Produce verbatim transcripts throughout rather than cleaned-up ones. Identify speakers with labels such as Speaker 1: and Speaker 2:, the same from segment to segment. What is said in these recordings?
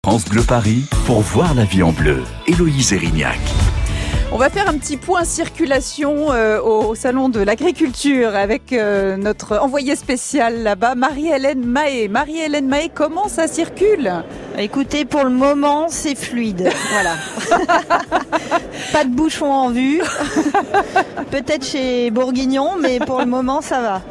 Speaker 1: France Bleu Paris pour voir la vie en bleu. Héloïse Erignac.
Speaker 2: On va faire un petit point circulation euh, au salon de l'agriculture avec euh, notre envoyée spéciale là-bas, Marie-Hélène Mahé. Marie-Hélène Mahé, comment ça circule ?
Speaker 3: Écoutez, pour le moment, c'est fluide. Voilà. Pas de bouchon en vue. Peut-être chez Bourguignon, mais pour le moment, ça va.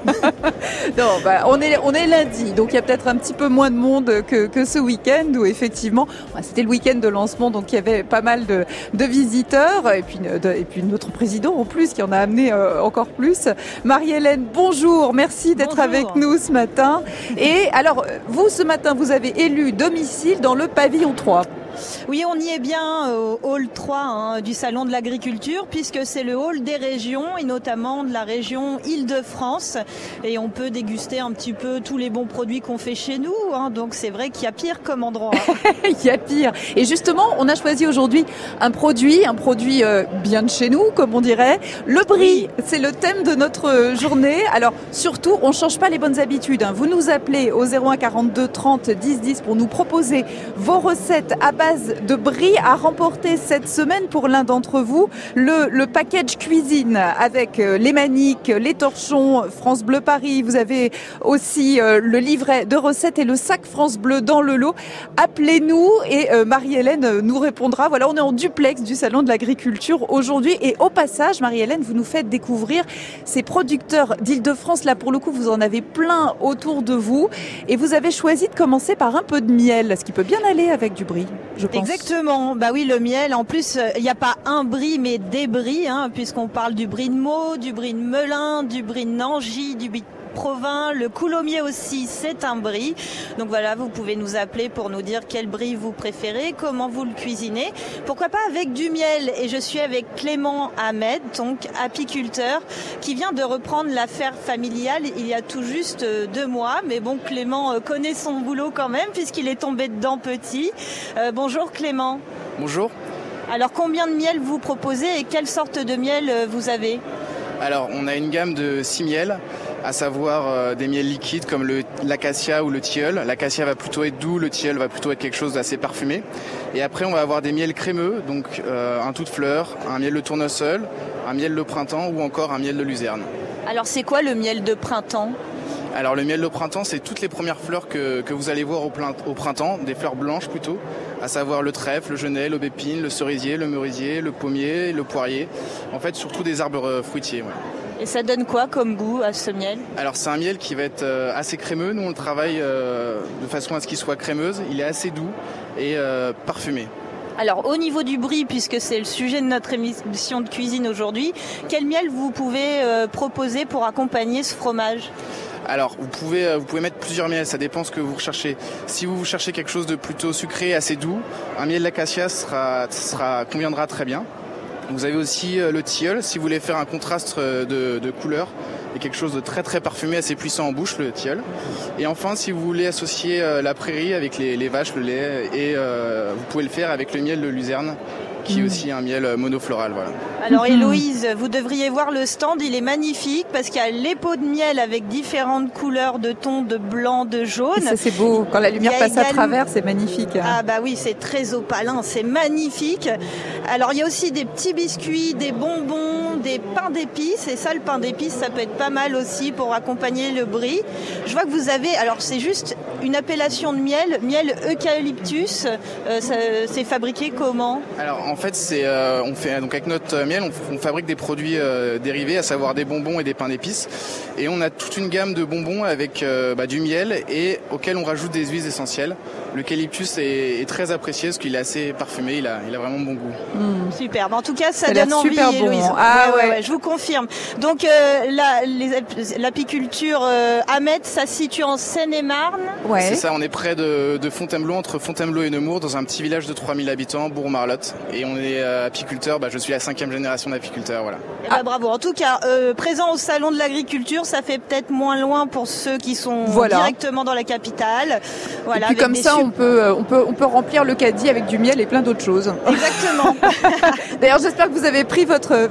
Speaker 2: Non, bah, on est on est lundi, donc il y a peut-être un petit peu moins de monde que que ce week-end où effectivement, bah, c'était le week-end de lancement, donc il y avait pas mal de de visiteurs et puis de, et puis notre président en plus qui en a amené euh, encore plus. Marie-Hélène, bonjour, merci d'être
Speaker 3: Bonjour.
Speaker 2: avec nous ce matin. Et alors, vous ce matin, vous avez élu domicile dans le pavillon trois.
Speaker 3: Oui, on y est bien au hall trois hein, du salon de l'agriculture, puisque c'est le hall des régions et notamment de la région Île-de-France. Et on peut déguster un petit peu tous les bons produits qu'on fait chez nous. Hein, donc c'est vrai qu'il y a pire comme endroit.
Speaker 2: Il y a pire. Et justement, on a choisi aujourd'hui un produit, un produit euh, bien de chez nous, comme on dirait. Le brie, oui. C'est le thème de notre journée. Alors surtout, on change pas les bonnes habitudes. Hein. Vous nous appelez au zéro un quarante-deux trente dix dix pour nous proposer vos recettes à base de brie à remporter cette semaine pour l'un d'entre vous. Le, le package cuisine avec les maniques, les torchons France Bleu Paris. Vous avez aussi euh, le livret de recettes et le sac France Bleu dans le lot. Appelez-nous et euh, Marie-Hélène nous répondra. Voilà, on est en duplex du salon de l'agriculture aujourd'hui. Et au passage, Marie-Hélène, vous nous faites découvrir ces producteurs d'Île-de-France. Là, pour le coup, vous en avez plein autour de vous. Et vous avez choisi de commencer par un peu de miel, ce qui peut bien aller avec du brie. Je pense.
Speaker 3: Exactement. Bah oui, le miel. En plus, il n'y a pas un brie, mais des bries, hein, puisqu'on parle du brie de Meaux, du brie de Melun, du brie de Nangy, du brie de Provins, le coulommiers aussi, c'est un brie. Donc voilà, vous pouvez nous appeler pour nous dire quel brie vous préférez, comment vous le cuisinez. Pourquoi pas avec du miel. Et je suis avec Clément Ahmed, donc apiculteur, qui vient de reprendre l'affaire familiale il y a tout juste deux mois. Mais bon, Clément connaît son boulot quand même, puisqu'il est tombé dedans petit. Euh, bonjour Clément.
Speaker 4: Bonjour.
Speaker 3: Alors combien de miel vous proposez et quelle sorte de miel vous avez ?
Speaker 4: Alors on a une gamme de six miels, à savoir euh, des miels liquides comme le, l'acacia ou le tilleul. L'acacia va plutôt être doux, le tilleul va plutôt être quelque chose d'assez parfumé. Et après on va avoir des miels crémeux, donc euh, un tout de fleur, un miel de tournesol, un miel de printemps ou encore un miel de luzerne.
Speaker 3: Alors c'est quoi le miel de printemps ?
Speaker 4: Alors le miel de printemps, c'est toutes les premières fleurs que, que vous allez voir au, plein, au printemps, des fleurs blanches plutôt, à savoir le trèfle, le genêt, l'aubépine, le cerisier, le merisier, le pommier, le poirier. En fait, surtout des arbres fruitiers. Ouais.
Speaker 3: Et ça donne quoi comme goût à ce miel ?
Speaker 4: Alors c'est un miel qui va être euh, assez crémeux. Nous on le travaille euh, de façon à ce qu'il soit crémeuse. Il est assez doux et euh, parfumé.
Speaker 3: Alors au niveau du brie, puisque c'est le sujet de notre émission de cuisine aujourd'hui, quel miel vous pouvez euh, proposer pour accompagner ce fromage ?
Speaker 4: Alors, vous pouvez, vous pouvez mettre plusieurs miels, ça dépend ce que vous recherchez. Si vous cherchez quelque chose de plutôt sucré, assez doux, un miel d'acacia sera, sera, conviendra très bien. Vous avez aussi le tilleul, si vous voulez faire un contraste de, de couleur et quelque chose de très très parfumé, assez puissant en bouche, le tilleul. Et enfin, si vous voulez associer la prairie avec les, les vaches, le lait, et euh, vous pouvez le faire avec le miel de luzerne, qui est aussi un miel monofloral. Voilà.
Speaker 3: Alors Héloïse, vous devriez voir le stand, il est magnifique parce qu'il y a les pots de miel avec différentes couleurs de tons de blanc, de jaune.
Speaker 2: Et ça c'est beau, quand la lumière passe
Speaker 3: également...
Speaker 2: à travers, c'est magnifique.
Speaker 3: Ah bah oui, c'est très opalin, c'est magnifique. Alors il y a aussi des petits biscuits, des bonbons, des pains d'épices, et ça le pain d'épices ça peut être pas mal aussi pour accompagner le brie. Je vois que vous avez, alors c'est juste une appellation de miel, miel eucalyptus, euh, ça, c'est fabriqué comment ?
Speaker 4: Alors en fait, c'est, euh, on fait donc avec notre miel, on, on fabrique des produits euh, dérivés, à savoir des bonbons et des pains d'épices. Et on a toute une gamme de bonbons avec euh, bah, du miel et auquel on rajoute des huiles essentielles. L'eucalyptus est, est très apprécié parce qu'il est assez parfumé, il a, il a vraiment bon goût.
Speaker 3: Mmh. Super. En tout cas, ça,
Speaker 2: ça
Speaker 3: donne envie,
Speaker 2: super
Speaker 3: Héloïse.
Speaker 2: Bon. Ah
Speaker 3: ouais,
Speaker 2: ouais.
Speaker 3: ouais, je vous confirme. Donc euh, la, les, l'apiculture euh, Ahmed, ça se situe en Seine-et-Marne.
Speaker 2: Ouais.
Speaker 4: C'est ça, on est près de, de Fontainebleau, entre Fontainebleau et Nemours, dans un petit village de trois mille habitants, Bourg-Marlotte. Et on est euh, apiculteur, bah, je suis la cinquième génération d'apiculteur, voilà.
Speaker 3: Eh ben, ah. Bravo. En tout cas, euh, présent au salon de l'agriculture, ça fait peut-être moins loin pour ceux qui sont voilà. directement dans la capitale. Voilà,
Speaker 2: et puis comme ça, on peut, on peut, on peut remplir le caddie avec du miel et plein d'autres choses.
Speaker 3: Exactement.
Speaker 2: D'ailleurs, j'espère que vous avez pris votre, votre caddie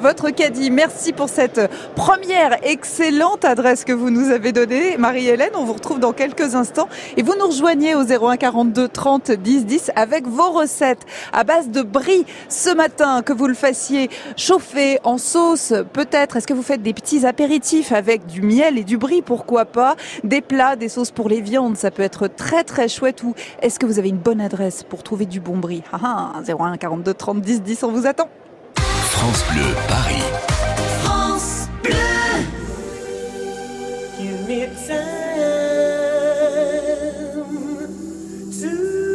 Speaker 2: Acadie. Merci pour cette première excellente adresse que vous nous avez donnée, Marie-Hélène. On vous retrouve dans quelques instants et vous nous rejoignez au zéro un quarante-deux trente dix dix avec vos recettes à base de brie ce matin, que vous le fassiez chauffer en sauce, peut-être. Est-ce que vous faites des petits apéritifs avec du miel et du brie, pourquoi pas, des plats, des sauces pour les viandes, ça peut être très très chouette. Ou est-ce que vous avez une bonne adresse pour trouver du bon brie? Ah ah, zéro un quarante-deux trente dix dix, on vous attend.
Speaker 1: France Bleu, Paris.
Speaker 2: France Bleu.
Speaker 5: Give me time to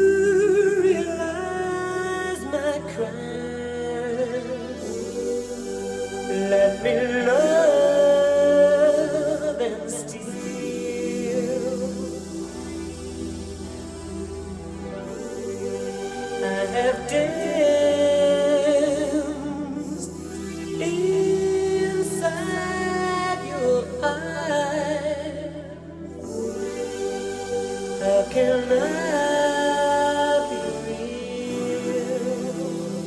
Speaker 5: realize my crime. Let me love and steal. I have danced inside your eyes. How can I be real?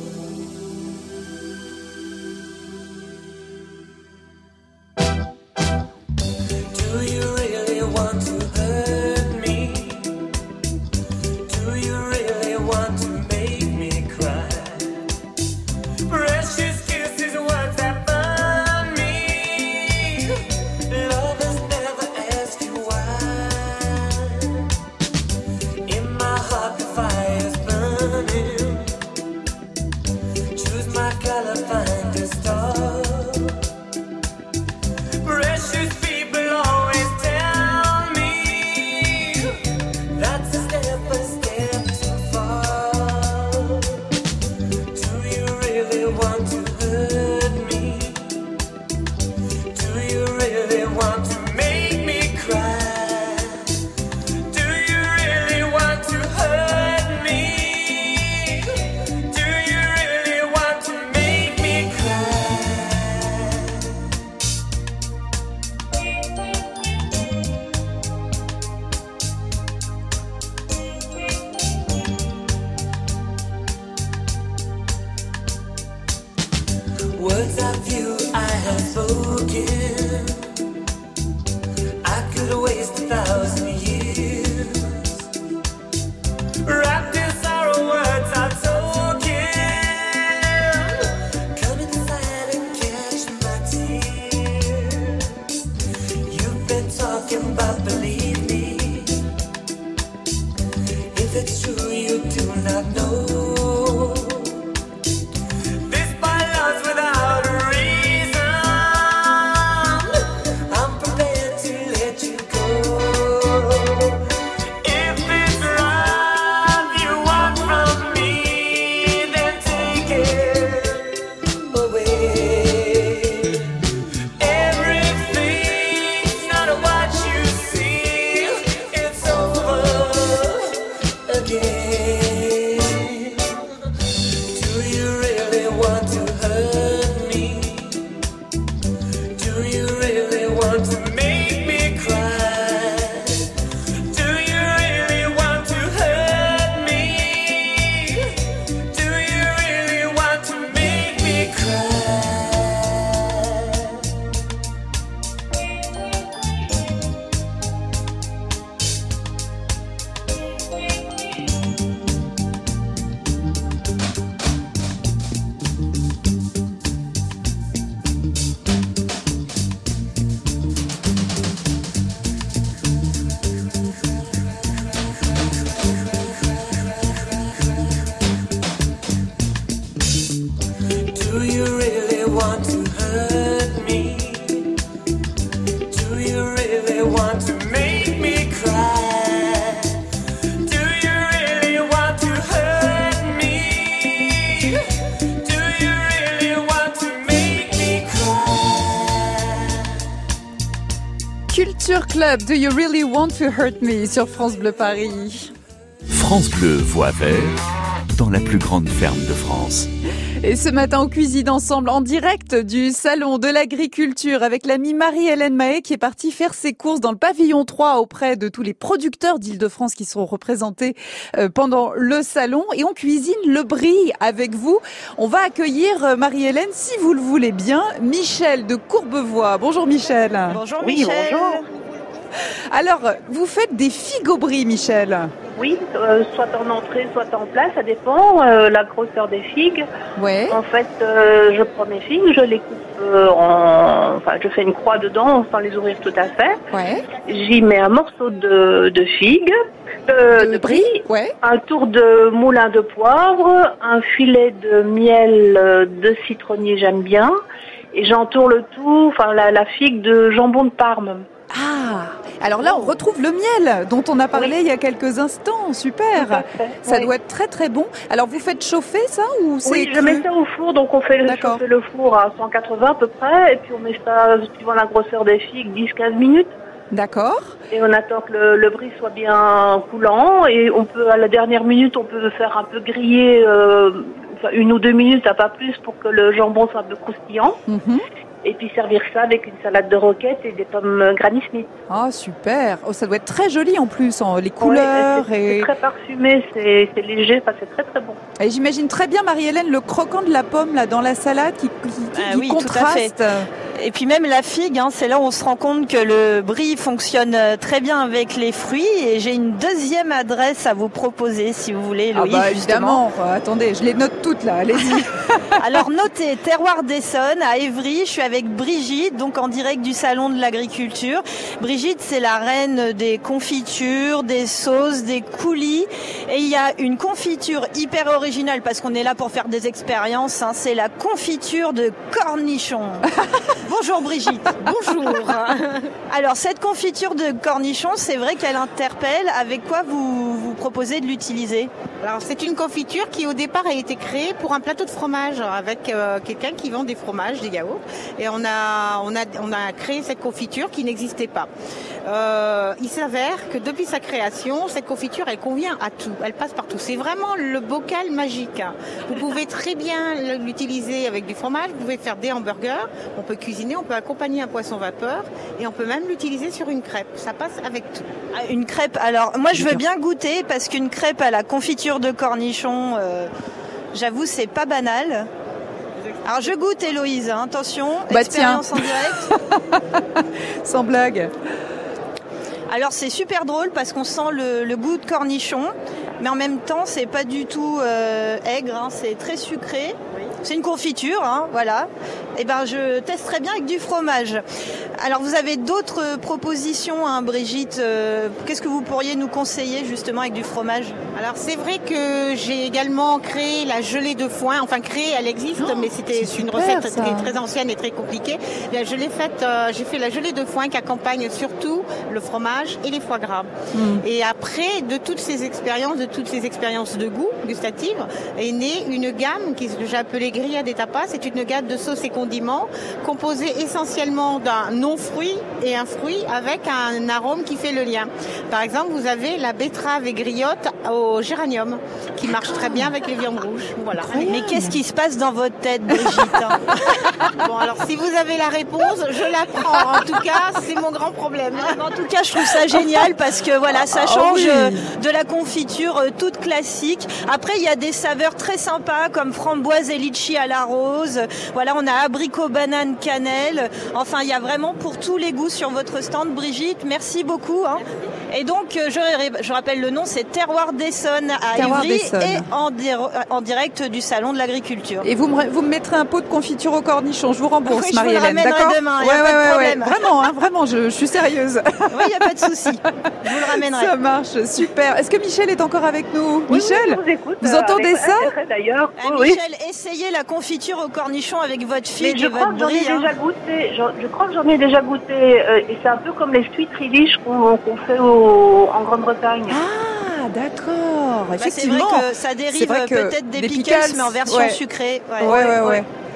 Speaker 5: Do you really want to hurt me? Do you really want to make me cry? Precious kisses, words that burn me. Lovers never ask you why. In my heart the fire's burning. Choose my color, find a star. Precious people always tell me that's a step, a step too far. Do you really want to hurt me? Do you really want to make me cry? Do you really want to hurt me? Do you really want to make me cry? Words of you I have spoken, I could waste a thousand years. Wrapped in sorrow, words are token. Come inside and catch my tears. You've been talking about, believe me. If it's true, you do not know. This my love's without a reason. I'm prepared to let you go. If it's love you want from me, then take it away. Everything's not what you see. It's over again. Do you really want to hurt me? Do you really want to make me cry? Do you really want to hurt me? Do you really want to make me cry? Do you really want to hurt me? Do you really want to make me cry? Do you really want to hurt me? Do you really want to make me cry?
Speaker 2: Culture Club, Do You Really Want to Hurt Me sur France Bleu Paris.
Speaker 1: France Bleu voit vert dans la plus grande ferme de France.
Speaker 2: Et ce matin, on cuisine ensemble en direct du Salon de l'Agriculture avec l'amie Marie-Hélène Mahé qui est partie faire ses courses dans le pavillon trois auprès de tous les producteurs d'Île-de-France qui seront représentés pendant le salon. Et on cuisine le brie avec vous. On va accueillir Marie-Hélène, si vous le voulez bien, Michel de Courbevoie. Bonjour Michel.
Speaker 3: Bonjour
Speaker 6: Oui,
Speaker 3: Michel.
Speaker 6: bonjour.
Speaker 2: Alors, vous faites des figues au brie, Michel.
Speaker 6: Oui, euh, soit en entrée, soit en plat, ça dépend euh, la grosseur des figues.
Speaker 2: Ouais.
Speaker 6: En fait, euh, je prends mes figues, je les coupe euh, en... Enfin, je fais une croix dedans sans les ouvrir tout à fait.
Speaker 2: Ouais.
Speaker 6: J'y mets un morceau de, de figue, euh, de, de brie,
Speaker 2: Ouais.
Speaker 6: un tour de moulin de poivre, un filet de miel euh, de citronnier, j'aime bien. Et j'entoure le tout, enfin la, la figue de jambon de Parme.
Speaker 2: Ah, alors là, on retrouve le miel dont on a parlé
Speaker 6: Oui.
Speaker 2: il y a quelques instants. Super.
Speaker 6: Tout à fait,
Speaker 2: Ça
Speaker 6: oui.
Speaker 2: doit être très très bon. Alors, vous faites chauffer ça ou c'est
Speaker 6: Oui, je
Speaker 2: cru?
Speaker 6: mets ça au four, donc on fait
Speaker 2: D'accord.
Speaker 6: chauffer le four à cent quatre-vingts à peu près, et puis on met ça, suivant la grosseur des figues, dix à quinze minutes.
Speaker 2: D'accord.
Speaker 6: Et on attend que le, le brie soit bien coulant, et on peut, à la dernière minute, on peut faire un peu griller, euh, enfin, une ou deux minutes, à pas plus, pour que le jambon soit un peu croustillant.
Speaker 2: Mhm.
Speaker 6: Et puis servir ça avec une salade de roquettes et des pommes Granny Smith.
Speaker 2: Ah, super. Oh, ça doit être très joli en plus, hein, les couleurs.
Speaker 6: Ouais, c'est,
Speaker 2: et...
Speaker 6: c'est très parfumé, c'est, c'est léger, enfin, c'est très très bon.
Speaker 2: et j'imagine très bien, Marie-Hélène, le croquant de la pomme là dans la salade qui, qui, qui-
Speaker 3: Ah
Speaker 2: qui
Speaker 3: oui, tout à
Speaker 2: contraste.
Speaker 3: Et puis même la figue, hein, c'est là où on se rend compte que le brie fonctionne euh, très bien avec les fruits. Et j'ai une deuxième adresse à vous proposer, si vous voulez,
Speaker 2: Ah
Speaker 3: Héloïse,
Speaker 2: bah
Speaker 3: justement.
Speaker 2: évidemment. Euh, attendez, je les note toutes là. Allez-y.
Speaker 3: Alors notez, Terroir d'Essonne à Évry, je suis avec Brigitte, donc en direct du Salon de l'Agriculture. Brigitte, c'est la reine des confitures, des sauces, des coulis. Et il y a une confiture hyper originale, parce qu'on est là pour faire des expériences, hein, c'est la confiture de cornichon. Bonjour Brigitte.
Speaker 7: Bonjour.
Speaker 3: Alors cette confiture de cornichon, c'est vrai qu'elle interpelle. Avec quoi vous vous proposez de l'utiliser?
Speaker 7: Alors c'est une confiture qui au départ a été créée pour un plateau de fromage avec euh, quelqu'un qui vend des fromages, des yaourts, et on a on a on a créé cette confiture qui n'existait pas. Euh, il s'avère que depuis sa création, cette confiture elle convient à tout, elle passe partout. C'est vraiment le bocal magique. Vous pouvez très bien l'utiliser avec du fromage, vous pouvez faire des hamburgers, on peut cuisiner, on peut accompagner un poisson vapeur et on peut même l'utiliser sur une crêpe. Ça passe avec tout.
Speaker 3: Ah, une crêpe. Alors moi je veux bien goûter, parce qu'une crêpe à la confiture de cornichon, euh, j'avoue c'est pas banal. Alors je goûte Héloïse, hein, attention,
Speaker 2: Bah,
Speaker 3: expérience en direct.
Speaker 2: Sans blague.
Speaker 3: Alors c'est super drôle parce qu'on sent le, le goût de cornichon, mais en même temps c'est pas du tout euh, aigre, hein, c'est très sucré. C'est une confiture, hein, voilà. Et ben je testerai bien avec du fromage. Alors vous avez d'autres propositions, hein, Brigitte. euh, Qu'est-ce que vous pourriez nous conseiller justement avec du fromage?
Speaker 7: Alors c'est vrai que j'ai également créé la gelée de foin. Enfin créée, elle existe,
Speaker 2: Oh,
Speaker 7: mais c'était
Speaker 2: c'est
Speaker 7: une
Speaker 2: super,
Speaker 7: recette
Speaker 2: ça.
Speaker 7: très, très ancienne et très compliquée. Bien, je l'ai faite. euh, j'ai fait la gelée de foin qui accompagne surtout le fromage et les foie gras.
Speaker 2: Mm.
Speaker 7: Et après, de toutes ces expériences, de toutes ces expériences de goût gustatives, est née une gamme qui que j'ai appelée grilla des tapas. C'est une gamme de sauces et condiments composée essentiellement d'un non-fruit et un fruit avec un arôme qui fait le lien. Par exemple, vous avez la betterave et griotte au géranium qui marche très bien avec les viandes rouges. Voilà.
Speaker 3: Mais qu'est-ce qui se passe dans votre tête, Brigitte, hein?
Speaker 7: Bon, alors si vous avez la réponse, je la prends. En tout cas, c'est mon grand problème.
Speaker 3: En tout cas, je trouve ça génial parce que voilà, ça
Speaker 2: Ah
Speaker 3: change
Speaker 2: oui.
Speaker 3: euh, de la confiture euh, toute classique. Après, il y a des saveurs très sympas comme framboise et litchi à la rose. Voilà, on a abricot, banane, cannelle. Enfin, il y a vraiment pour tous les goûts sur votre stand, Brigitte. Merci beaucoup, hein. Et donc, euh, je, je rappelle le nom, c'est Terroir d'Essonne à
Speaker 2: Terroir
Speaker 3: Évry
Speaker 2: d'Essonne.
Speaker 3: et en, dir- en direct du Salon de l'Agriculture.
Speaker 2: Et vous me, vous me mettrez un pot de confiture au cornichon, je vous rembourse,
Speaker 3: Oui, je vous le
Speaker 2: Marie-Hélène,
Speaker 3: ramènerai
Speaker 2: d'accord?
Speaker 3: demain, y a pas de problème.
Speaker 2: Vraiment, hein, vraiment, je, je suis sérieuse.
Speaker 3: Oui, il n'y a pas de souci. Je vous le ramènerai.
Speaker 2: Ça marche, super. Est-ce que Michel est encore avec nous?
Speaker 6: Oui,
Speaker 2: Michel,
Speaker 6: oui, je vous écoute.
Speaker 2: vous
Speaker 6: euh,
Speaker 2: entendez
Speaker 6: avec
Speaker 2: ça?
Speaker 6: intérêt, d'ailleurs.
Speaker 3: Ah,
Speaker 6: Oui, oui.
Speaker 3: Michel, essayez la confiture au cornichon avec votre
Speaker 6: Mais
Speaker 3: figue
Speaker 6: je
Speaker 3: et
Speaker 6: crois
Speaker 3: votre
Speaker 6: que j'en ai
Speaker 3: brie. hein.
Speaker 6: déjà goûté. Je, je crois que j'en ai déjà goûté. euh, et c'est un peu comme les sweet relish qu'on, qu'on fait au, en Grande-Bretagne.
Speaker 2: Ah, d'accord.
Speaker 3: Bah, c'est vrai
Speaker 2: Effectivement.
Speaker 3: que ça
Speaker 2: C'est
Speaker 3: dérive
Speaker 2: vrai que
Speaker 3: peut-être des,
Speaker 2: des
Speaker 3: pickles,
Speaker 2: pickles,
Speaker 3: mais en version
Speaker 2: ouais.
Speaker 3: sucrée.
Speaker 2: Ouais, ouais, ouais.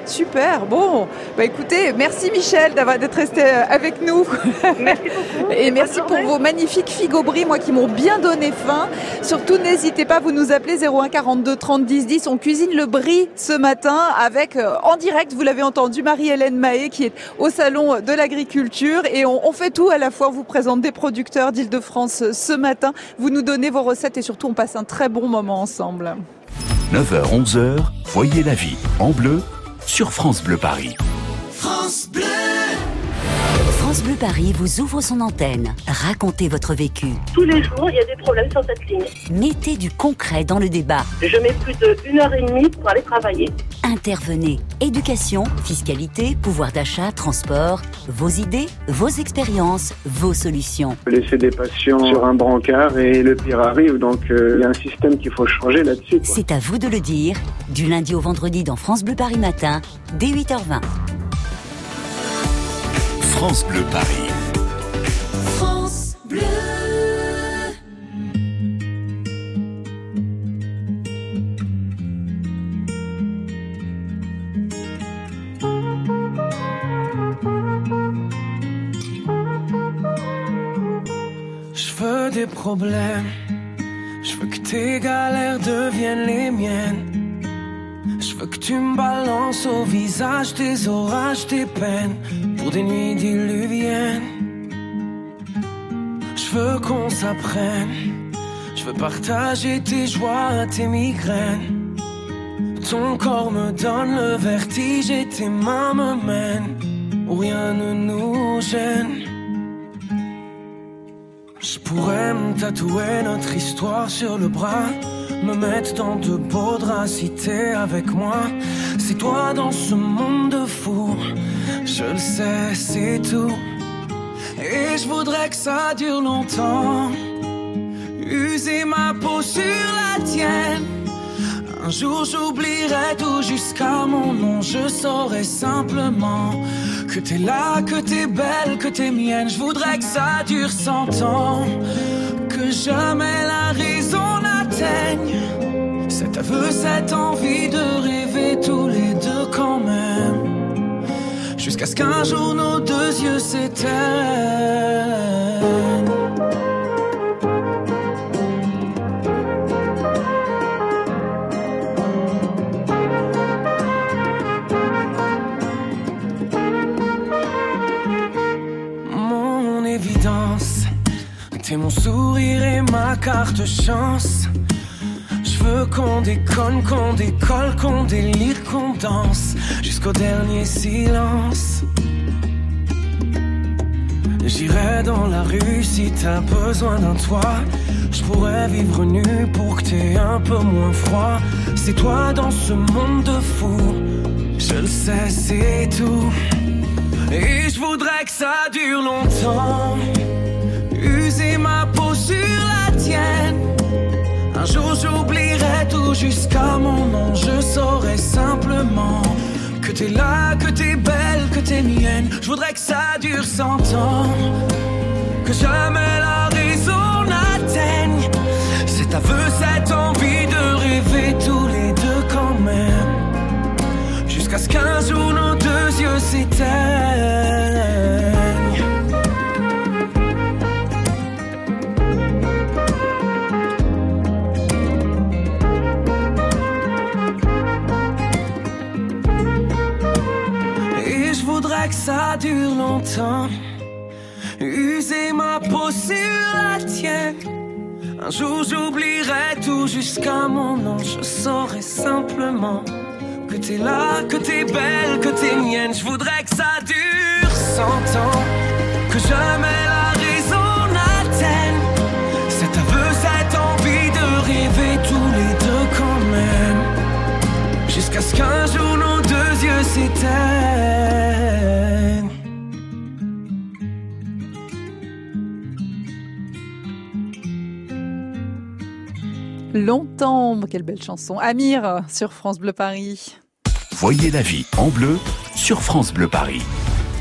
Speaker 2: Super, bon, bah écoutez, merci Michel d'avoir d'être resté avec nous.
Speaker 6: Merci beaucoup.
Speaker 2: Et merci
Speaker 6: Bonne
Speaker 2: pour
Speaker 6: journée.
Speaker 2: vos magnifiques figues au brie, moi qui m'ont bien donné faim. Surtout, n'hésitez pas, vous nous appelez zéro un quarante-deux trente dix dix. On cuisine le brie ce matin avec, euh, en direct, vous l'avez entendu, Marie-Hélène Mahé qui est au Salon de l'Agriculture. Et on, on fait tout à la fois, on vous présente des producteurs d'Île-de-France ce matin. Vous nous donnez vos recettes et surtout, on passe un très bon moment ensemble.
Speaker 1: neuf heures onze heures, voyez la vie en bleu sur France Bleu Paris.
Speaker 5: France Bleu.
Speaker 8: France Bleu Paris vous ouvre son antenne. Racontez votre vécu.
Speaker 6: Tous les jours, il y a des problèmes sur cette ligne.
Speaker 8: Mettez du concret dans le débat.
Speaker 6: Je mets plus d'une heure et demie pour aller travailler.
Speaker 8: Intervenez. Éducation, fiscalité, pouvoir d'achat, transport. Vos idées, vos expériences, vos solutions.
Speaker 9: Laisser des patients sur un brancard et le pire arrive, donc il euh, y a un système qu'il faut changer là-dessus, quoi.
Speaker 8: C'est à vous de le dire. Du lundi au vendredi dans France Bleu Paris Matin, dès huit heures vingt.
Speaker 1: France Bleu Paris.
Speaker 5: France Bleu.
Speaker 10: Je veux des problèmes. Je veux que tes galères deviennent les miennes. Je veux que tu me balances au visage tes orages, tes peines, pour des nuits diluviennes. Je veux qu'on s'apprenne. Je veux partager tes joies, tes migraines. Ton corps me donne le vertige et tes mains me mènent où rien ne nous gêne. Je pourrais me tatouer notre histoire sur le bras, me mettre dans de beaux draps si t'es avec moi. C'est toi dans ce monde de fou, je le sais, c'est tout. Et je voudrais que ça dure longtemps, user ma peau sur la tienne. Un jour j'oublierai tout jusqu'à mon nom, je saurai simplement que t'es là, que t'es belle, que t'es mienne. Je voudrais que ça dure cent ans, que jamais la raison n'atteigne cet aveu, cette envie de rêver tous les deux quand même, jusqu'à ce qu'un jour nos deux yeux s'éteignent. Mon évidence, t'es mon sourire et ma carte chance. Je veux qu'on déconne, qu'on décolle, qu'on délire, qu'on danse jusqu'au dernier silence. J'irai dans la rue si t'as besoin d'un toit. Je pourrais vivre nu pour que t'aies un peu moins froid. C'est toi dans ce monde de fou, je le sais, c'est tout. Et je voudrais que ça dure longtemps, user ma peau sur la tienne. Un jour j'oublierai tout jusqu'à mon nom, je saurai simplement que t'es là, que t'es belle, que t'es mienne. Je voudrais que ça dure cent ans, que jamais la raison n'atteigne cet aveu, cette envie de rêver tous les deux quand même, jusqu'à ce qu'un jour nos deux yeux s'éteignent. Que ça dure longtemps, user ma peau sur la tienne. Un jour j'oublierai tout jusqu'à mon nom, je saurai simplement que t'es là, que t'es belle, que t'es mienne. Je voudrais que ça dure cent ans, que jamais la raison n'atteigne cet aveu, cette envie de rêver tous les deux quand même, jusqu'à ce qu'un jour nos deux yeux s'éteignent.
Speaker 2: Longtemps, quelle belle chanson. Amir sur France Bleu Paris.
Speaker 1: Voyez la vie en bleu sur France Bleu Paris.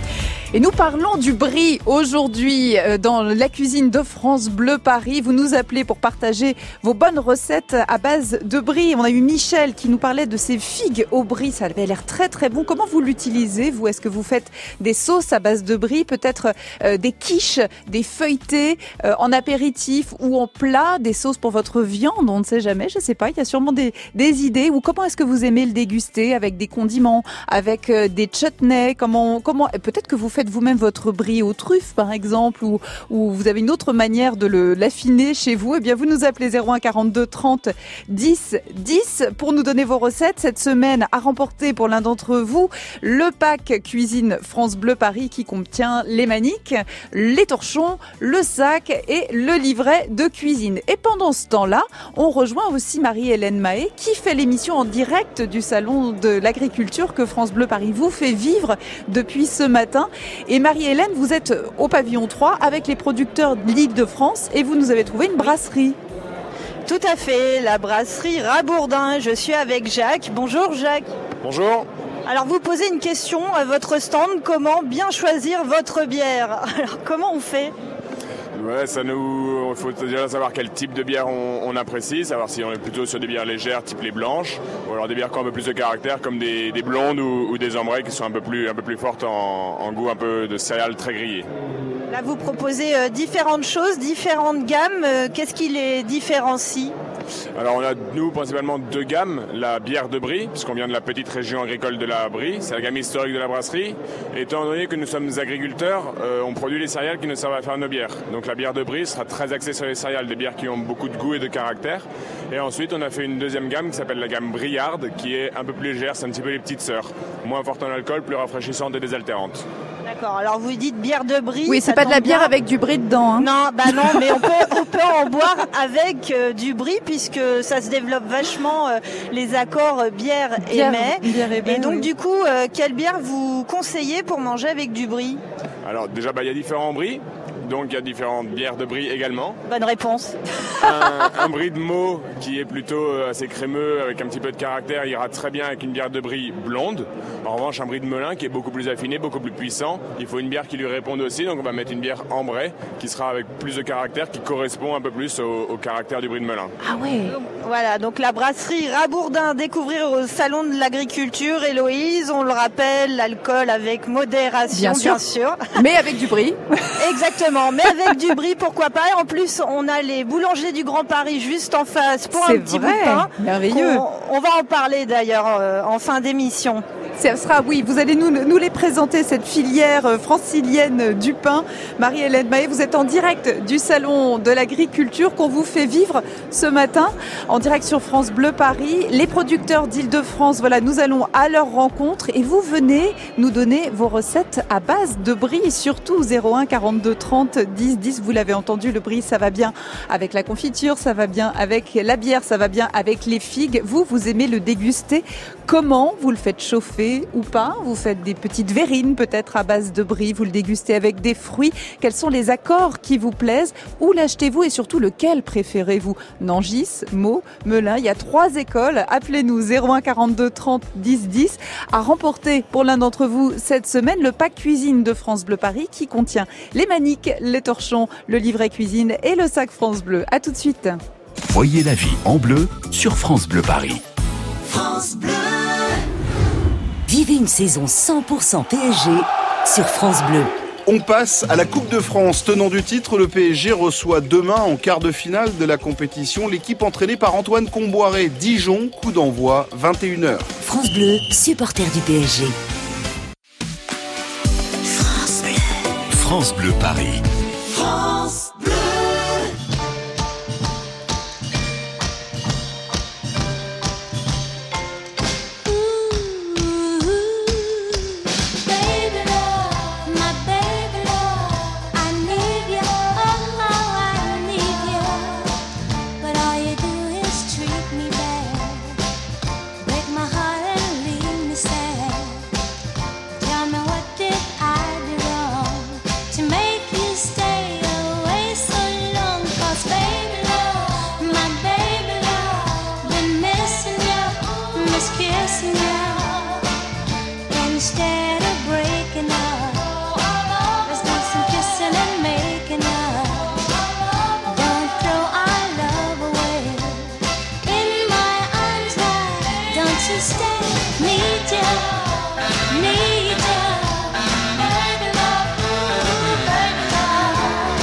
Speaker 2: Et nous parlons du brie aujourd'hui euh, dans la cuisine de France Bleu Paris. Vous nous appelez pour partager vos bonnes recettes à base de brie. On a eu Michel qui nous parlait de ses figues au brie. Ça avait l'air très très bon. Comment vous l'utilisez, vous? Est-ce que vous faites des sauces à base de brie, peut-être euh, des quiches, des feuilletés euh, en apéritif ou en plat, des sauces pour votre viande? On ne sait jamais, je ne sais pas. Il y a sûrement des, des idées. Ou comment est-ce que vous aimez le déguster, avec des condiments, avec euh, des chutneys? Comment, comment peut-être que vous faites vous-même votre brie aux truffes, par exemple, ou, ou vous avez une autre manière de le, l'affiner chez vous. Eh bien, vous nous appelez zéro un quarante-deux trente dix dix pour nous donner vos recettes. Cette semaine, à remporter pour l'un d'entre vous, le pack cuisine France Bleu Paris qui contient les maniques, les torchons, le sac et le livret de cuisine. Et pendant ce temps-là, on rejoint aussi Marie-Hélène Mahé qui fait l'émission en direct du salon de l'agriculture que France Bleu Paris vous fait vivre depuis ce matin. Et Marie-Hélène, vous êtes au pavillon trois avec les producteurs de l'Île-de-France et vous nous avez trouvé une brasserie.
Speaker 3: Tout à fait, la brasserie Rabourdin. Je suis avec Jacques. Bonjour Jacques.
Speaker 11: Bonjour.
Speaker 3: Alors vous posez une question à votre stand, comment bien choisir votre bière? Alors comment on fait?
Speaker 11: Ouais, ça nous, il faut déjà savoir quel type de bière on, on apprécie, savoir si on est plutôt sur des bières légères, type les blanches, ou alors des bières qui ont un peu plus de caractère, comme des, des blondes ou, ou des ambrées qui sont un peu plus, un peu plus fortes en, en goût, un peu de céréales très grillées.
Speaker 3: Là, vous proposez euh, différentes choses, différentes gammes. Euh, qu'est-ce qui les différencie?
Speaker 11: Alors on a, nous, principalement deux gammes. La bière de Brie, puisqu'on vient de la petite région agricole de la Brie, c'est la gamme historique de la brasserie. Et étant donné que nous sommes agriculteurs, euh, on produit les céréales qui nous servent à faire nos bières. Donc la bière de Brie sera très axée sur les céréales, des bières qui ont beaucoup de goût et de caractère. Et ensuite, on a fait une deuxième gamme qui s'appelle la gamme Briarde, qui est un peu plus légère, c'est un petit peu les petites sœurs. Moins forte en alcool, plus rafraîchissante et désaltérante.
Speaker 3: D'accord, alors vous dites bière de Brie.
Speaker 2: Oui, c'est pas de la bière
Speaker 3: bien
Speaker 2: avec du brie dedans. Hein.
Speaker 3: Non, bah non, mais on peut, on peut en boire avec euh, du brie puisque ça se développe vachement euh, les accords euh, bière,
Speaker 2: Bière,
Speaker 3: et mets.
Speaker 2: bière et mets,
Speaker 3: Et donc
Speaker 2: oui.
Speaker 3: du coup, euh, quelle bière vous conseillez pour manger avec du brie?
Speaker 11: Alors déjà, bah, il y a différents bris. Donc il y a différentes bières de brie également.
Speaker 3: Bonne réponse.
Speaker 11: Un, un brie de Meaux qui est plutôt assez crémeux avec un petit peu de caractère ira très bien avec une bière de brie blonde. En revanche, un brie de Melun qui est beaucoup plus affiné, beaucoup plus puissant, il faut une bière qui lui réponde aussi. Donc on va mettre une bière ambrée qui sera avec plus de caractère, qui correspond un peu plus au, au caractère du brie de Melun.
Speaker 2: Ah ouais.
Speaker 3: Voilà, donc la brasserie Rabourdin, découvrir au salon de l'agriculture. Héloïse, on le rappelle, l'alcool avec modération,
Speaker 2: Bien sûr.
Speaker 3: bien sûr.
Speaker 2: Mais avec du brie.
Speaker 3: Exactement, mais avec du brie, pourquoi pas. Et en plus, on a les boulangers du Grand Paris juste en face pour
Speaker 2: C'est
Speaker 3: un petit
Speaker 2: vrai,
Speaker 3: bout de pain.
Speaker 2: merveilleux.
Speaker 3: On, on va en parler d'ailleurs euh, en fin d'émission.
Speaker 2: Ça sera, oui, vous allez nous, nous les présenter, cette filière euh, francilienne du pain. Marie-Hélène Mahé, vous êtes en direct du salon de l'agriculture qu'on vous fait vivre ce matin, en direct sur France Bleu Paris. Les producteurs d'Île-de-France, voilà, nous allons à leur rencontre et vous venez nous donner vos recettes à base de brie, surtout zéro un quarante-deux trente dix dix. Vous l'avez entendu, le brie, ça va bien avec la confiture, ça va bien avec la bière, ça va bien avec les figues. Vous, vous aimez le déguster. Comment? Vous le faites chauffer ou pas? Vous faites des petites verrines peut-être à base de brie, vous le dégustez avec des fruits. Quels sont les accords qui vous plaisent? Où l'achetez-vous et surtout lequel préférez-vous? Nangis, Meaux, Melun, il y a trois écoles. Appelez-nous zéro un quarante-deux trente dix dix à remporter pour l'un d'entre vous cette semaine le pack cuisine de France Bleu Paris qui contient les maniques, les torchons, le livret cuisine et le sac France Bleu. À tout de suite.
Speaker 1: Voyez la vie en bleu sur France Bleu Paris.
Speaker 8: France Bleu. Vivez une saison cent pour cent P S G sur France Bleu.
Speaker 12: On passe à la Coupe de France. Tenant du titre, le P S G reçoit demain en quart de finale de la compétition l'équipe entraînée par Antoine Comboiré. Dijon, coup d'envoi, vingt et une heures.
Speaker 8: France Bleu, supporter du P S G.
Speaker 1: France Bleu. France Bleu Paris.
Speaker 5: France Bleu.
Speaker 13: Tell me what did I do wrong to make you stay?
Speaker 5: to stay. Need ya, need ya. Baby love, ooh, baby love.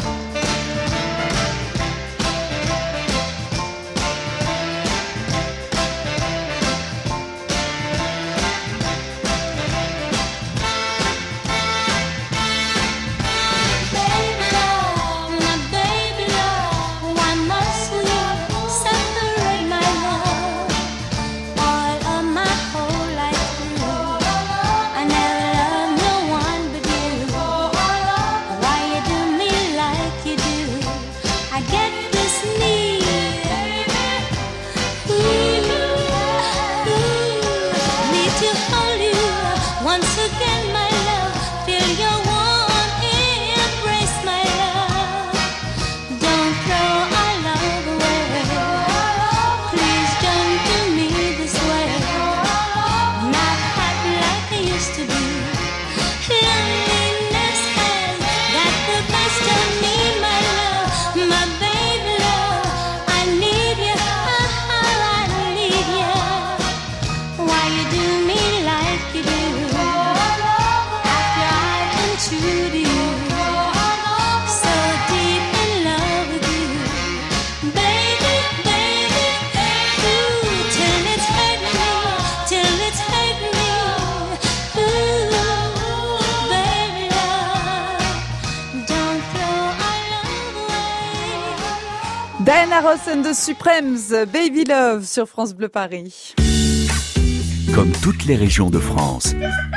Speaker 5: Baby love, my baby love, why must we separate, my love? All of my whole life through, I never loved no one but you. Why you do me like you do? I get this need, ooh, ooh, need to hold you once again, my love. Feel your warm embrace, my love. Don't throw our love away. Please don't do me this way. Not happy like I used to be. Loneliness has got the best of me, my love. My baby love, I need you, I need you. Why you do me like you do? After I've been true to you, so deep in love with you, baby, baby, ooh, till it's hurt me, till it's hurt me, ooh, baby love, don't throw our love away.
Speaker 2: Diana Ross and the Supremes, Baby Love sur France Bleu Paris.
Speaker 1: Comme toutes les régions de France,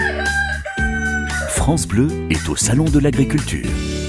Speaker 1: France Bleu est au Salon de l'Agriculture.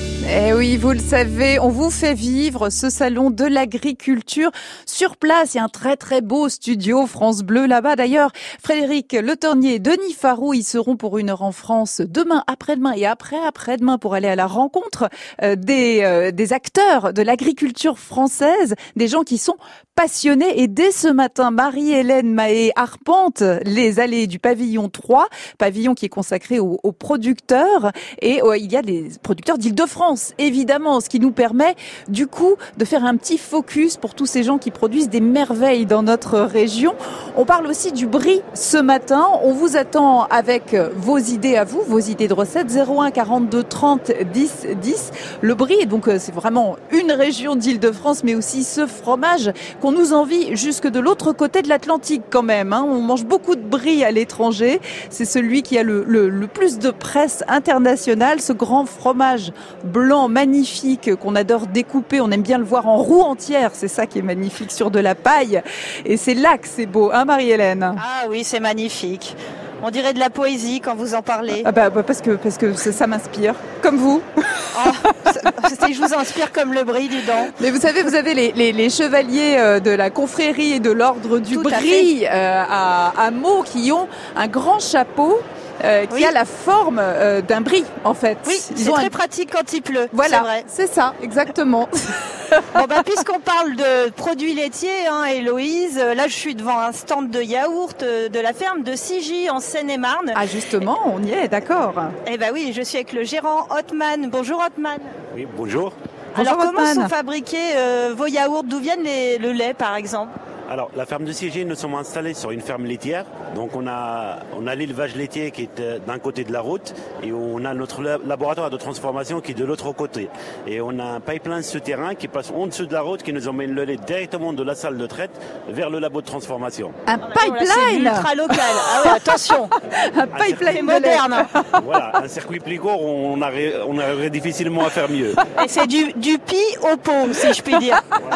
Speaker 2: Eh oui, vous le savez, on vous fait vivre ce salon de l'agriculture sur place. Il y a un très très beau studio France Bleu là-bas. D'ailleurs, Frédéric Le Tornier et Denis Farou, ils seront pour une heure en France demain, après-demain et après-après-demain pour aller à la rencontre euh, des, euh, des acteurs de l'agriculture française, des gens qui sont passionnés. Et dès ce matin, Marie-Hélène Mahé arpente les allées du pavillon trois, pavillon qui est consacré aux, aux producteurs. Et euh, il y a des producteurs d'Île-de-France, évidemment, ce qui nous permet du coup de faire un petit focus pour tous ces gens qui produisent des merveilles dans notre région. On parle aussi du brie ce matin. On vous attend avec vos idées à vous, vos idées de recettes. zéro un quarante-deux trente dix dix. Le brie, donc c'est vraiment une région d'Île-de-France, mais aussi ce fromage qu'on nous envie jusque de l'autre côté de l'Atlantique quand même. Hein. On mange beaucoup de brie à l'étranger. C'est celui qui a le, le, le plus de presse internationale. Ce grand fromage blanc magnifique qu'on adore découper. On aime bien le voir en roue entière. C'est ça qui est magnifique sur de la paille. Et c'est là que c'est beau, hein Marie-Hélène?
Speaker 3: Ah oui, c'est magnifique. On dirait de la poésie quand vous en parlez.
Speaker 2: Ah bah, bah parce que parce que ça, ça m'inspire, comme vous.
Speaker 3: Oh, je vous inspire comme le brie, dis donc.
Speaker 2: Mais vous savez, vous avez les, les, les chevaliers de la confrérie et de l'ordre du
Speaker 3: Tout à
Speaker 2: brie euh, à, à Meaux qui ont un grand chapeau. Euh, qui
Speaker 3: Oui.
Speaker 2: a la forme euh, d'un brie, en fait.
Speaker 3: Oui,
Speaker 2: Ils
Speaker 3: c'est
Speaker 2: ont
Speaker 3: très
Speaker 2: un-
Speaker 3: pratique quand il pleut.
Speaker 2: Voilà,
Speaker 3: C'est vrai.
Speaker 2: c'est ça, exactement.
Speaker 3: Bon bah puisqu'on parle de produits laitiers, hein, Héloïse, euh, là je suis devant un stand de yaourt euh, de la ferme de Sigy en Seine-et-Marne.
Speaker 2: Ah justement, on y est, d'accord.
Speaker 3: Eh ben oui, je suis avec le gérant Hotman. Bonjour Hotman.
Speaker 13: Oui, bonjour.
Speaker 3: Alors
Speaker 2: Bonjour,
Speaker 3: comment
Speaker 2: Hotman.
Speaker 3: sont fabriqués euh, vos yaourts? D'où viennent les- le lait par exemple?
Speaker 13: Alors, la ferme de Sigy, nous sommes installés sur une ferme laitière. Donc, on a, on a l'élevage laitier qui est euh, d'un côté de la route et on a notre la- laboratoire de transformation qui est de l'autre côté. Et on a un pipeline souterrain qui passe en dessous de la route qui nous emmène le lait directement de la salle de traite vers le labo de transformation.
Speaker 2: Un
Speaker 3: Là, c'est
Speaker 2: pipeline.
Speaker 3: ultra local. Ah ouais, attention.
Speaker 2: Un pipeline
Speaker 3: C'est
Speaker 2: de lait.
Speaker 3: moderne.
Speaker 13: Voilà, un circuit plus court, on aurait, on aurait difficilement à faire mieux.
Speaker 3: Et c'est du, du pis au pot, si je puis dire.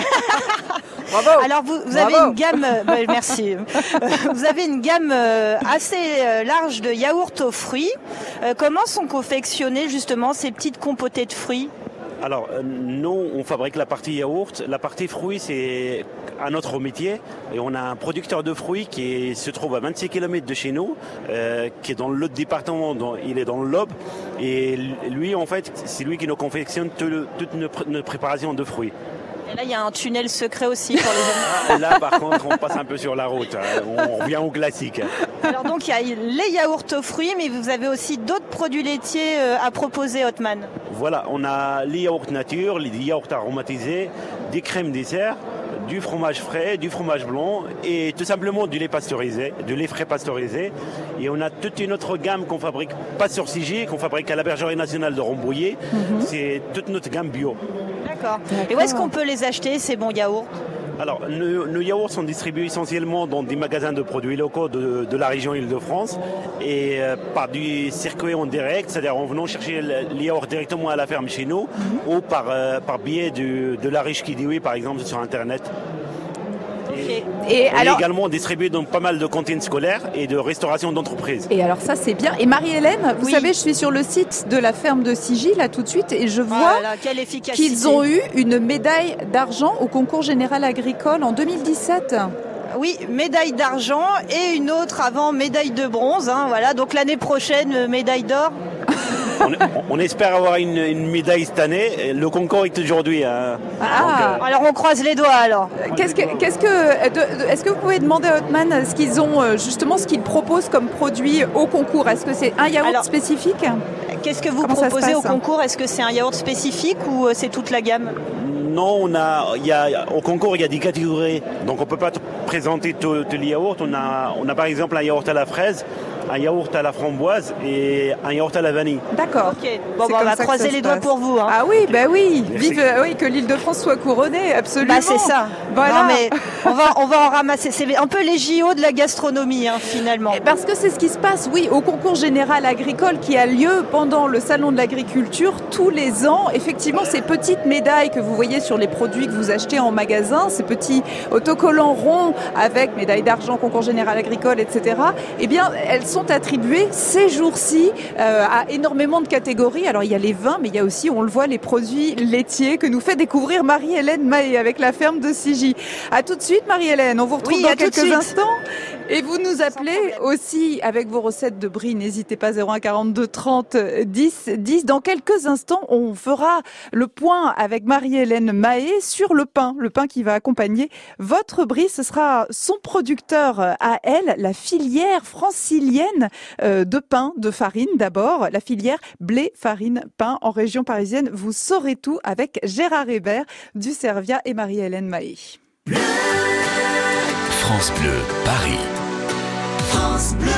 Speaker 2: Bravo.
Speaker 3: Alors vous, vous avez
Speaker 2: Bravo.
Speaker 3: une gamme, euh, bah, merci. Euh, Vous avez une gamme euh, assez euh, large de yaourts aux fruits. Euh, comment sont confectionnées justement ces petites compotées de fruits?
Speaker 13: Alors, euh, nous, on fabrique la partie yaourt. La partie fruits, c'est un autre métier. Et on a un producteur de fruits qui est- se trouve à vingt-six kilomètres de chez nous, euh, qui est dans l'autre département, dans- il est dans le Lobe. Et lui, en fait, c'est lui qui nous confectionne tout le- toute notre, notre préparation de fruits.
Speaker 3: Et là, il y a un tunnel secret aussi pour les amis.
Speaker 13: Là, par contre, on passe un peu sur la route. hein. On revient au classique.
Speaker 3: Alors donc, il y a les yaourts aux fruits, mais vous avez aussi d'autres produits laitiers euh, à proposer, Hotman.
Speaker 13: Voilà, on a les yaourts nature, les yaourts aromatisés, des crèmes dessert, du fromage frais, du fromage blanc et tout simplement du lait pasteurisé, du lait frais pasteurisé. Et on a toute une autre gamme qu'on fabrique pas sur Cigi, qu'on fabrique à la Bergerie nationale de Rambouillet. Mm-hmm. C'est toute notre gamme bio.
Speaker 3: D'accord. Et où est-ce qu'on peut les acheter, ces bons yaourts ?
Speaker 13: Alors, nos, nos yaourts sont distribués essentiellement dans des magasins de produits locaux de, de la région Île-de-France et euh, par du circuit en direct, c'est-à-dire en venant chercher les yaourts directement à la ferme chez nous mm-hmm. ou par, euh, par biais du, de la riche Kidiwi, par exemple, sur Internet.
Speaker 3: Okay.
Speaker 2: Et
Speaker 13: on
Speaker 2: alors,
Speaker 13: est également distribué dans pas mal de cantines scolaires et de restauration d'entreprises.
Speaker 2: Et alors ça c'est bien. Et Marie-Hélène, vous oui. savez, je suis sur le site de la ferme de Cigi là tout de suite et je vois
Speaker 3: oh là là, quelle efficacité.
Speaker 2: qu'ils ont eu une médaille d'argent au concours général agricole en deux mille dix-sept.
Speaker 3: Oui, médaille d'argent et une autre avant médaille de bronze. Hein, voilà, donc l'année prochaine médaille d'or.
Speaker 13: on, on espère avoir une, une médaille cette année. Le concours est aujourd'hui. Hein.
Speaker 3: Ah, donc, euh... alors on croise les doigts alors.
Speaker 2: Qu'est-ce que, qu'est-ce que, de, de, est-ce que vous pouvez demander à Hotman ce qu'ils ont justement, ce qu'ils proposent comme produit au concours ? Est-ce que c'est un yaourt alors, spécifique ?
Speaker 3: Qu'est-ce que vous Comment proposez au concours ? Est-ce que c'est un yaourt spécifique ou c'est toute la gamme ?
Speaker 13: Non, on a, il y a, au concours, il y a des catégories. Donc, on ne peut pas présenter tous les yaourts. On a, on a par exemple un yaourt à la fraise, un yaourt à la framboise et un yaourt à la vanille.
Speaker 2: D'accord.
Speaker 3: Ok. Bon, bah, on va croiser les doigts pour vous. Hein.
Speaker 2: Ah oui, bah oui. Merci. Vive, oui, que l'Île-de-France soit couronnée, absolument.
Speaker 3: Bah, c'est ça.
Speaker 2: Voilà.
Speaker 3: Non, mais on va, on va en ramasser. C'est un peu les J O de la gastronomie, hein, finalement.
Speaker 2: Parce que c'est ce qui se passe, oui, au concours général agricole qui a lieu pendant le salon de l'agriculture tous les ans. Effectivement, ces petites médailles que vous voyez sur les produits que vous achetez en magasin, ces petits autocollants ronds avec médaille d'argent, concours général agricole, et cetera. Eh bien, elles sont attribuées ces jours-ci euh, à énormément de catégories. Alors, il y a les vins, mais il y a aussi, on le voit, les produits laitiers que nous fait découvrir Marie-Hélène Mahé avec la ferme de Cigi. À tout de suite, Marie-Hélène. On vous retrouve
Speaker 3: oui,
Speaker 2: dans quelques instants. Et vous nous appelez aussi avec vos recettes de brie. N'hésitez pas, zéro un quarante-deux trente dix dix. Dans quelques instants, on fera le point avec Marie-Hélène Mahé sur le pain. Le pain qui va accompagner votre brie. Ce sera son producteur à elle, la filière francilienne de pain, de farine d'abord. La filière blé, farine, pain en région parisienne. Vous saurez tout avec Gérard Hébert du Servia et Marie-Hélène Mahé.
Speaker 1: France Bleu, Paris.
Speaker 5: France Bleu.